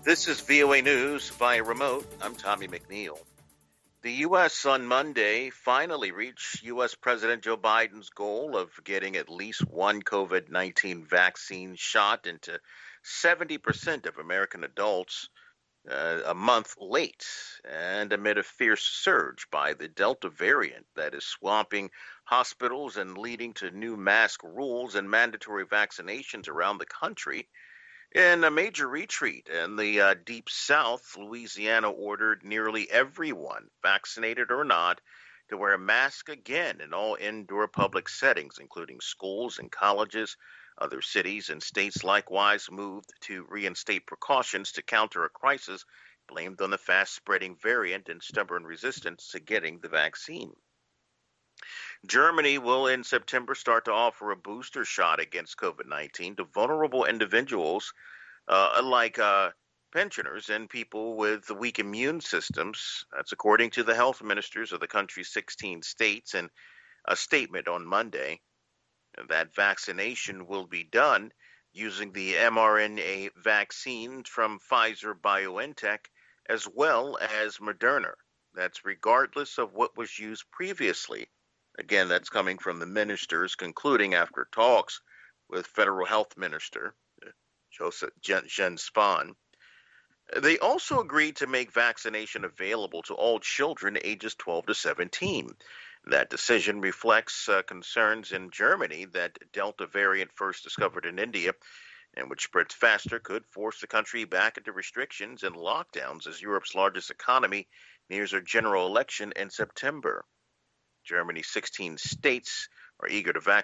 This is VOA News via remote. I'm Tommy McNeil. The U.S. on Monday finally reached U.S. President Joe Biden's goal of getting at least one COVID-19 vaccine shot into 70% of American adults a month late, and amid a fierce surge by the Delta variant that is swamping hospitals and leading to new mask rules and mandatory vaccinations around the country. In a major retreat in the deep south, Louisiana ordered nearly everyone, vaccinated or not, to wear a mask again in all indoor public settings, including schools and colleges. Other cities and states likewise moved to reinstate precautions to counter a crisis blamed on the fast spreading variant and stubborn resistance to getting the vaccine. Germany will in September start to offer a booster shot against COVID-19 to vulnerable individuals like pensioners and people with weak immune systems. That's according to the health ministers of the country's 16 states in a statement on Monday. That vaccination will be done using the mRNA vaccine from Pfizer BioNTech as well as Moderna. That's regardless of what was used previously. Again, that's coming from the ministers concluding after talks with Federal Health Minister Joseph Jens Spahn. They also agreed to make vaccination available to all children ages 12 to 17. That decision reflects concerns in Germany that Delta variant first discovered in India and which spreads faster could force the country back into restrictions and lockdowns as Europe's largest economy nears a general election in September. Germany's 16 states are eager to vaccinate